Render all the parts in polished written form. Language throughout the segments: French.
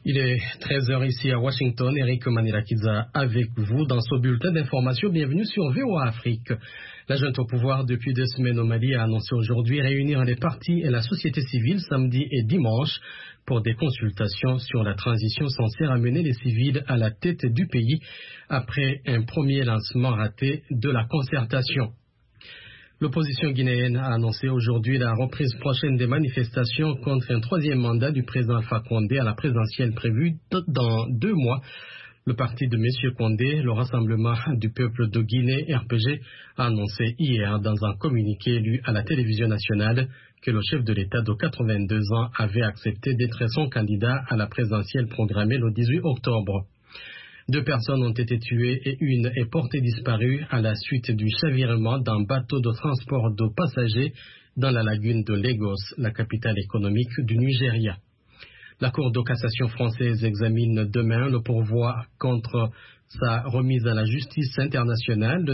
Il est 13 heures ici à Washington. Eric Manirakiza avec vous dans ce bulletin d'information. Bienvenue sur VOA Afrique. La junte au pouvoir depuis 2 semaines au Mali a annoncé aujourd'hui réunir les partis et la société civile samedi et dimanche pour des consultations sur la transition censée ramener les civils à la tête du pays après un premier lancement raté de la concertation. L'opposition guinéenne a annoncé aujourd'hui la reprise prochaine des manifestations contre un 3e mandat du président Alpha Condé à la présidentielle prévue dans 2 mois. Le parti de M. Condé, le Rassemblement du peuple de Guinée, RPG, a annoncé hier dans un communiqué lu à la télévision nationale que le chef de l'État de 82 ans avait accepté d'être son candidat à la présidentielle programmée le 18 octobre. 2 personnes ont été tuées et une est portée disparue à la suite du chavirement d'un bateau de transport de passagers dans la lagune de Lagos, la capitale économique du Nigeria. La Cour de cassation française examine demain le pourvoi contre sa remise à la justice internationale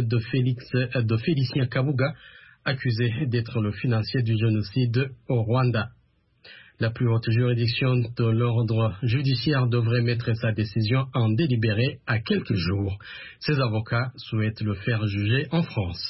de Félicien Kabuga, accusé d'être le financier du génocide au Rwanda. La plus haute juridiction de l'ordre judiciaire devrait mettre sa décision en délibéré à quelques jours. Ses avocats souhaitent le faire juger en France.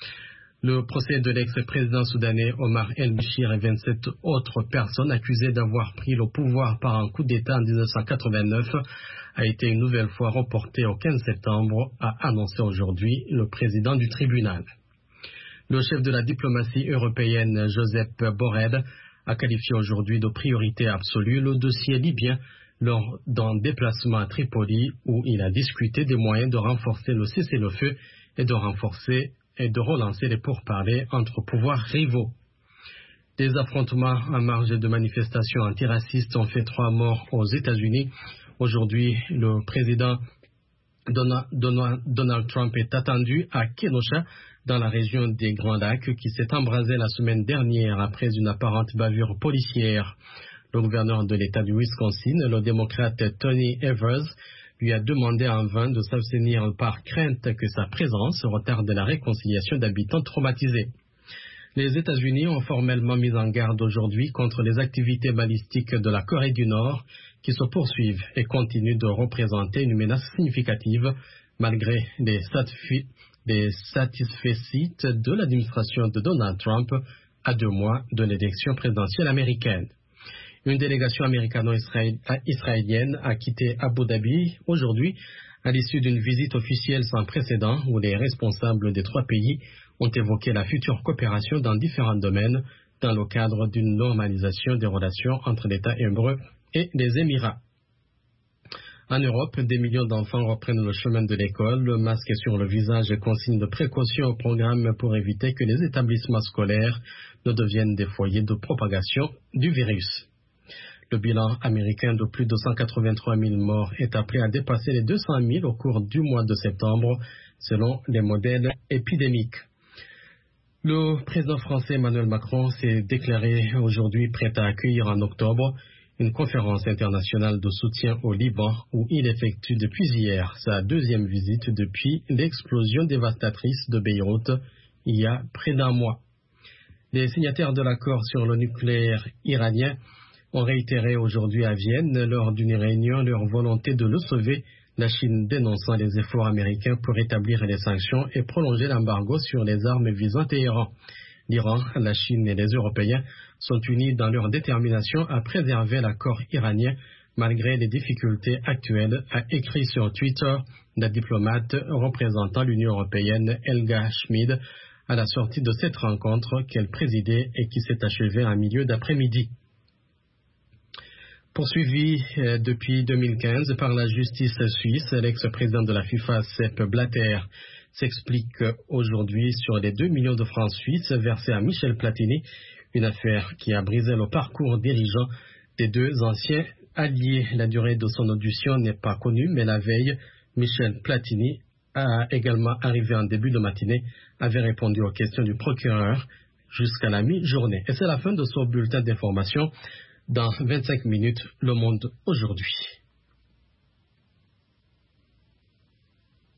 Le procès de l'ex-président soudanais Omar El-Béchir et 27 autres personnes accusées d'avoir pris le pouvoir par un coup d'État en 1989 a été une nouvelle fois reporté au 15 septembre, a annoncé aujourd'hui le président du tribunal. Le chef de la diplomatie européenne, Josep Borrell, a qualifié aujourd'hui de priorité absolue le dossier libyen lors d'un déplacement à Tripoli où il a discuté des moyens de renforcer le cessez-le-feu et de relancer les pourparlers entre pouvoirs rivaux. Des affrontements en marge de manifestations antiracistes ont fait 3 morts aux États-Unis. Aujourd'hui, le président Donald Trump est attendu à Kenosha, dans la région des Grands Lacs, qui s'est embrasé la semaine dernière après une apparente bavure policière. Le gouverneur de l'État du Wisconsin, le démocrate Tony Evers, lui a demandé en vain de s'abstenir par crainte que sa présence retarde la réconciliation d'habitants traumatisés. Les États-Unis ont formellement mis en garde aujourd'hui contre les activités balistiques de la Corée du Nord qui se poursuivent et continuent de représenter une menace significative malgré les satisfecit de l'administration de Donald Trump à 2 mois de l'élection présidentielle américaine. Une délégation américano-israélienne a quitté Abu Dhabi aujourd'hui à l'issue d'une visite officielle sans précédent où les responsables des 3 pays ont évoqué la future coopération dans différents domaines dans le cadre d'une normalisation des relations entre l'État hébreu et les Émirats. En Europe, des millions d'enfants reprennent le chemin de l'école, le masque sur le visage et consigne de précaution au programme pour éviter que les établissements scolaires ne deviennent des foyers de propagation du virus. Le bilan américain de plus de 183 000 morts est appelé à dépasser les 200 000 au cours du mois de septembre, selon les modèles épidémiques. Le président français Emmanuel Macron s'est déclaré aujourd'hui prêt à accueillir en octobre une conférence internationale de soutien au Liban où il effectue depuis hier sa 2e visite depuis l'explosion dévastatrice de Beyrouth il y a près d'1 mois. Les signataires de l'accord sur le nucléaire iranien ont réitéré aujourd'hui à Vienne lors d'une réunion leur volonté de le sauver, la Chine dénonçant les efforts américains pour rétablir les sanctions et prolonger l'embargo sur les armes visant Téhéran. L'Iran, la Chine et les Européens sont unis dans leur détermination à préserver l'accord iranien malgré les difficultés actuelles, a écrit sur Twitter la diplomate représentant l'Union européenne Helga Schmid à la sortie de cette rencontre qu'elle présidait et qui s'est achevée en milieu d'après-midi. Poursuivi depuis 2015 par la justice suisse, l'ex-président de la FIFA, Sepp Blatter, s'explique aujourd'hui sur les 2 millions de francs suisses versés à Michel Platini, une affaire qui a brisé le parcours dirigeant des 2 anciens alliés. La durée de son audition n'est pas connue, mais la veille, Michel Platini, a également arrivé en début de matinée, avait répondu aux questions du procureur jusqu'à la mi-journée. Et c'est la fin de ce bulletin d'information. Dans 25 minutes, Le Monde aujourd'hui.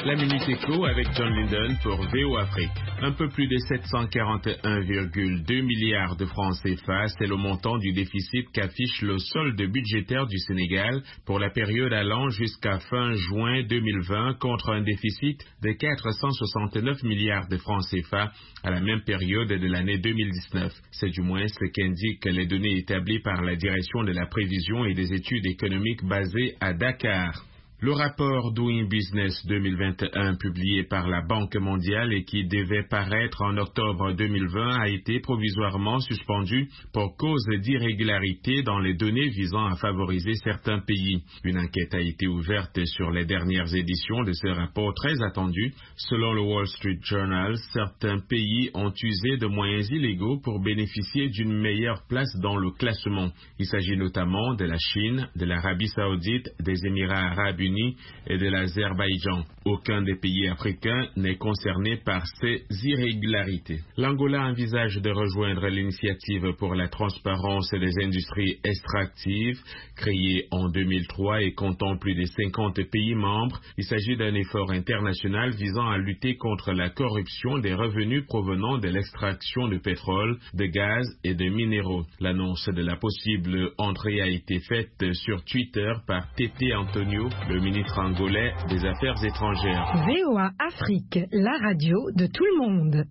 La Minute Éco avec John Linden pour VOA Afrique. Un peu plus de 741,2 milliards de francs CFA, c'est le montant du déficit qu'affiche le solde budgétaire du Sénégal pour la période allant jusqu'à fin juin 2020 contre un déficit de 469 milliards de francs CFA à la même période de l'année 2019. C'est du moins ce qu'indiquent les données établies par la Direction de la prévision et des études économiques basée à Dakar. Le rapport Doing Business 2021 publié par la Banque mondiale et qui devait paraître en octobre 2020 a été provisoirement suspendu pour cause d'irrégularité dans les données visant à favoriser certains pays. Une enquête a été ouverte sur les dernières éditions de ce rapport très attendu. Selon le Wall Street Journal, certains pays ont usé de moyens illégaux pour bénéficier d'une meilleure place dans le classement. Il s'agit notamment de la Chine, de l'Arabie Saoudite, des Émirats Arabes Unis et de l'Azerbaïdjan. Aucun des pays africains n'est concerné par ces irrégularités. L'Angola envisage de rejoindre l'initiative pour la transparence des industries extractives, créée en 2003 et comptant plus de 50 pays membres. Il s'agit d'un effort international visant à lutter contre la corruption des revenus provenant de l'extraction de pétrole, de gaz et de minéraux. L'annonce de la possible entrée a été faite sur Twitter par Tété Antonio, le ministre angolais des Affaires étrangères. VOA Afrique, la radio de tout le monde.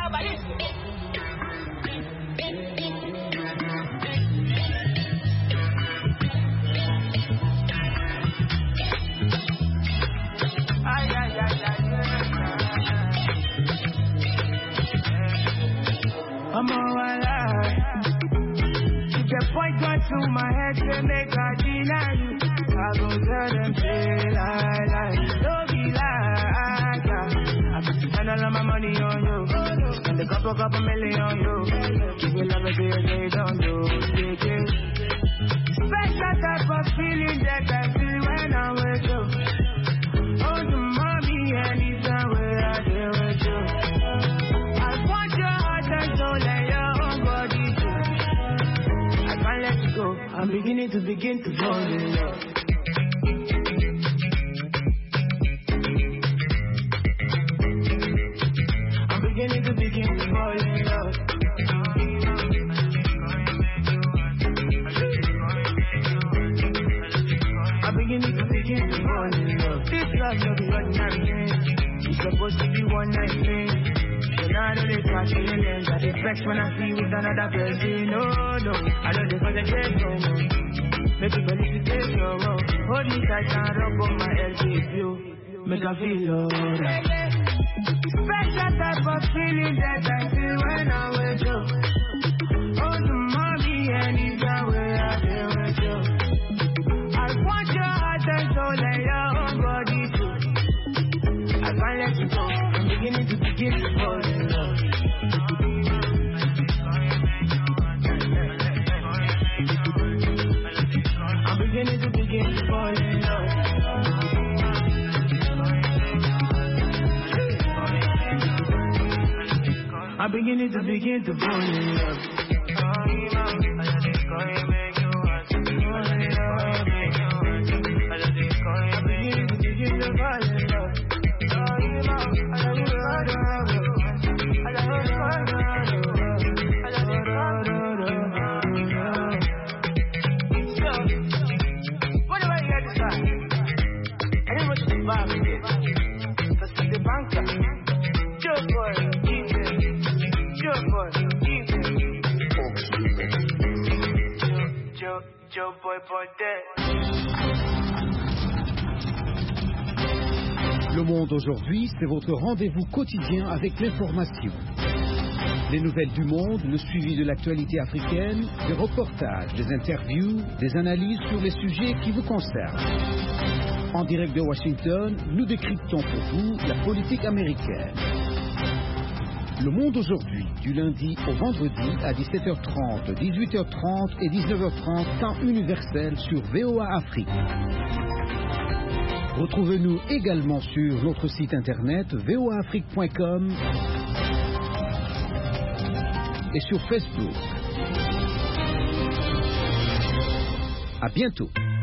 I'm alright. Keep the point going through my head to make I deny you. I gon' tell them say lie. Don't be like that. I can spend all of my money on you. Spend a couple million on you. Give you love until you say don't do. Yeah. Special type of feeling that I feel when I'm with you. Oh, the mommy anytime where I deal with you. I want your heart and soul and your own body too. I can't let you go. I'm beginning to fall in love. Beginning to fall in love. I'm beginning to fall in love. This love no be ordinary thing. It's supposed to be one night thing. So now I know they catch feelings. I vex when I see you with another person. No, I don't concentrate no more. Make you believe to take your role. Hold me tight and rub on my head with you. Make I feel alright. Special type of feeling that I feel when I'm with you. Oh, the mommy anytime where I feel with you. I want your heart and soul and your own body too. I can't let you go. I'm beginning to fall in love. I'm beginning to fall in love. I'm beginning to fall in love. What do I hear this time? I didn't want you to buy me this. Cause it's the banker. Joe boy. Joe boy. Le Monde aujourd'hui, c'est votre rendez-vous quotidien avec l'information. Les nouvelles du monde, le suivi de l'actualité africaine, des reportages, des interviews, des analyses sur les sujets qui vous concernent. En direct de Washington, nous décryptons pour vous la politique américaine. Le Monde aujourd'hui, du lundi au vendredi à 17h30, 18h30 et 19h30, temps universel sur VOA Afrique. Retrouvez-nous également sur notre site internet voaafrique.com et sur Facebook. À bientôt.